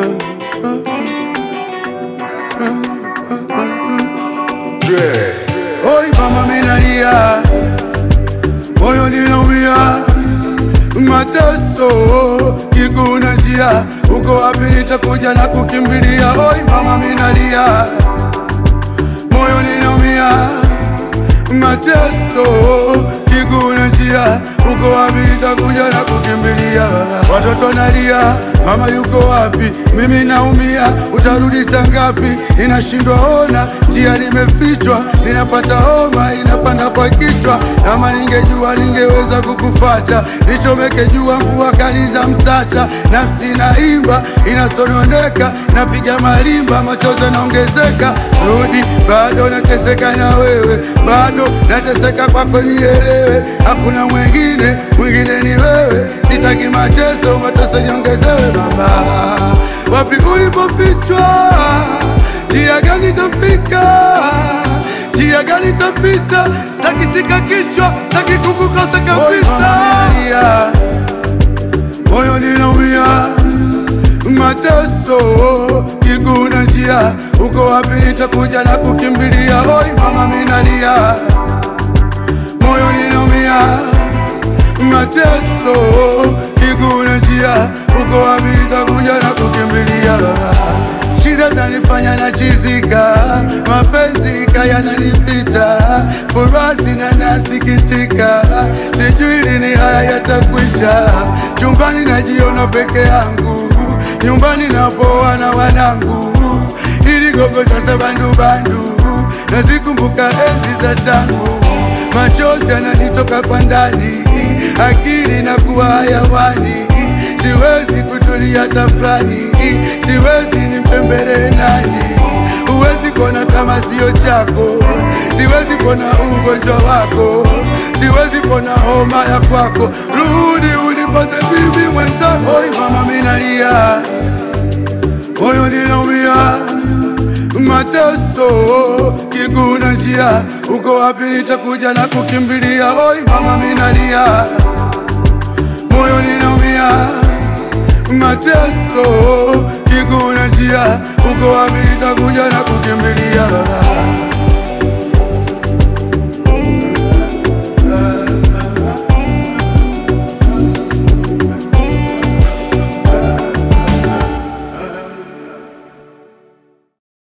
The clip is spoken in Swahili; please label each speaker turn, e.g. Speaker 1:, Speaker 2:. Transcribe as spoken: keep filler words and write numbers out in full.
Speaker 1: Oi mama minalia, moyo ninaumia, mateso kiguna njia, uko wapi nitakuja na kukimbilia. Oi mama minalia, moyo ninaumia, mateso kiguna njia, uko wapi nitakuja na kukimbilia. Watoto nalia, mama yuko wapi? Mimi naumia, utarudi saa ngapi? Ninashindwa ona, njia nimefichwa, ninapata homa inapanda kwa kichwa. Kama ningejua ningeweza kukufata, nichomeke jua mvua kali za Msata. Nafsi naimba inasononeka, napiga malimba machozi naongezeka. Rudi, bado nateseka na wewe, bado nateseka kwako nielewe. Hakuna mwingine, mwingine ni wewe, sitaki mateso, mateso niongezewe mama. Wapi ulipofichwa? Njia gani tafika? Njia gani tapita? Sitaki shika kichwa, sitaki kukukosa kabisa. Moyo ninaumia, mateso kiguna njia, uko wapi nitakuja na kukimbilia. Oi mama minalia, moyo ninaumia, mateso kiguna njia, uko wapi nitakuja na kukimbilia. Shida zanifanya nachizika, mapenzi kaya yananipita, furaha sina nasikitika, sijui lini haya yatakwisha. Chumbani najiona peke yangu, nyumbani napoa na wanangu, ili gogo sasa bandu bandu, nazikumbuka enzi za tangu. Machozi yananitoka kwa ndani, akili na kuwa hayawani, siwezi kutulia tafrani, siwezi nimpembele nani. Uwezi kona kama sio chako, siwezi pona ugonjwa wako, siwezi pona homa ya kwako. Rudi unipoze bibi mwenzako. Oi mama minalia, moyo ninaumia, mateso kiguna njia, uko wapi nitakuja na kukimbilia. Oi mama minalia, moyo ninaumia, mateso kiguna njia, uko wapi nitakuja na kukimbilia.